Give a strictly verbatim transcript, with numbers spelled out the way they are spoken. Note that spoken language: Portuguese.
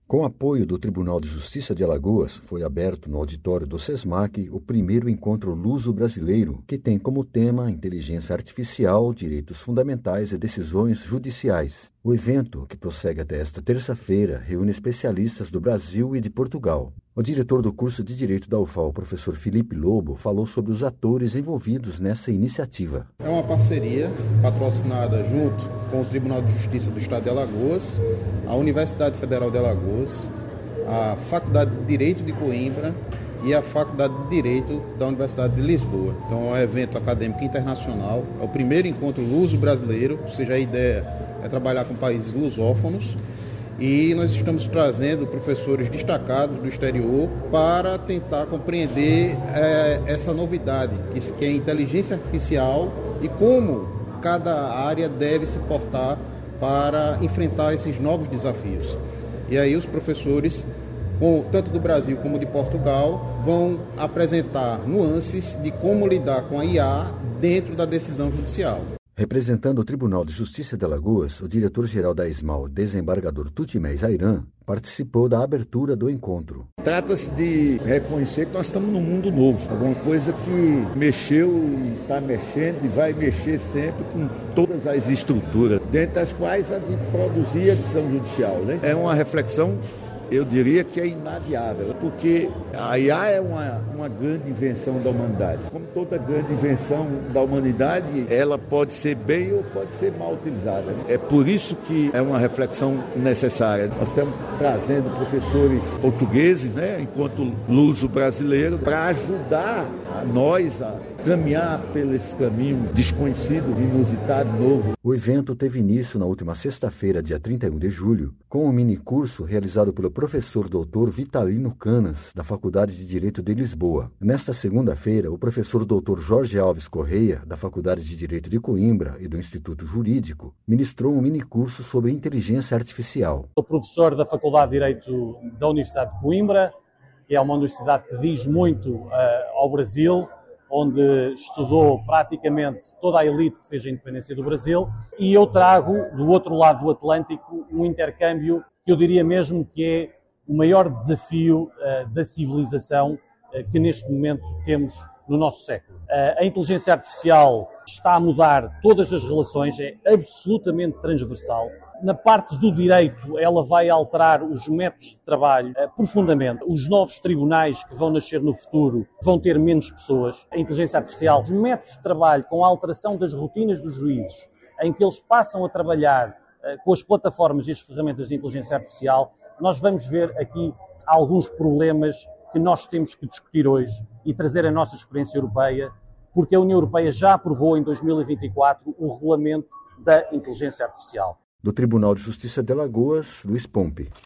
Com apoio do Tribunal de Justiça de Alagoas, foi aberto no auditório do SESMAC o primeiro encontro luso-brasileiro, que tem como tema inteligência artificial, direitos fundamentais e decisões judiciais. O evento, que prossegue até esta terça-feira, reúne especialistas do Brasil e de Portugal. O diretor do curso de Direito da U F A L, o professor Felipe Lobo, falou sobre os atores envolvidos nessa iniciativa. É uma parceria patrocinada junto com o Tribunal de Justiça do Estado de Alagoas, a Universidade Federal de Alagoas, a Faculdade de Direito de Coimbra e a Faculdade de Direito da Universidade de Lisboa. Então é um evento acadêmico internacional, é o primeiro encontro luso-brasileiro, ou seja, a ideia é trabalhar com países lusófonos. E nós estamos trazendo professores destacados do exterior para tentar compreender é, essa novidade, que, que é a inteligência artificial e como cada área deve se portar para enfrentar esses novos desafios. E aí os professores, tanto do Brasil como de Portugal, vão apresentar nuances de como lidar com a I A dentro da decisão judicial. Representando o Tribunal de Justiça de Alagoas, o diretor-geral da ESMAL, desembargador Tutimé Zairan, participou da abertura do encontro. Trata-se de reconhecer que nós estamos num mundo novo, alguma coisa que mexeu e está mexendo e vai mexer sempre com todas as estruturas, dentre as quais a de produzir a decisão judicial, né? É uma reflexão, eu diria que é inadiável, porque a I A é uma, uma grande invenção da humanidade. Como toda grande invenção da humanidade, ela pode ser bem ou pode ser mal utilizada. É por isso que é uma reflexão necessária. Nós estamos trazendo professores portugueses, né, enquanto luso-brasileiro, para ajudar a nós a caminhar pelo esse caminho desconhecido, inusitado, novo. O evento teve início na última sexta-feira, dia trinta e um de julho, com um minicurso realizado pelo professor doutor Vitalino Canas, da Faculdade de Direito de Lisboa. Nesta segunda-feira, o professor doutor Jorge Alves Correia, da Faculdade de Direito de Coimbra e do Instituto Jurídico, ministrou um minicurso sobre inteligência artificial. Sou professor da Faculdade de Direito da Universidade de Coimbra, que é uma universidade que diz muito uh, ao Brasil, onde estudou praticamente toda a elite que fez a independência do Brasil, e eu trago, do outro lado do Atlântico, um intercâmbio que eu diria mesmo que é o maior desafio uh, da civilização uh, que neste momento temos no nosso século. Uh, a inteligência artificial está a mudar todas as relações, é absolutamente transversal. Na parte do direito, ela vai alterar os métodos de trabalho eh, profundamente. Os novos tribunais que vão nascer no futuro vão ter menos pessoas. A inteligência artificial, os métodos de trabalho com a alteração das rotinas dos juízes, em que eles passam a trabalhar eh, com as plataformas e as ferramentas de inteligência artificial, nós vamos ver aqui alguns problemas que nós temos que discutir hoje e trazer a nossa experiência europeia, porque a União Europeia já aprovou em dois mil e vinte e quatro o regulamento da inteligência artificial. Do Tribunal de Justiça de Alagoas, Luiz Pompe.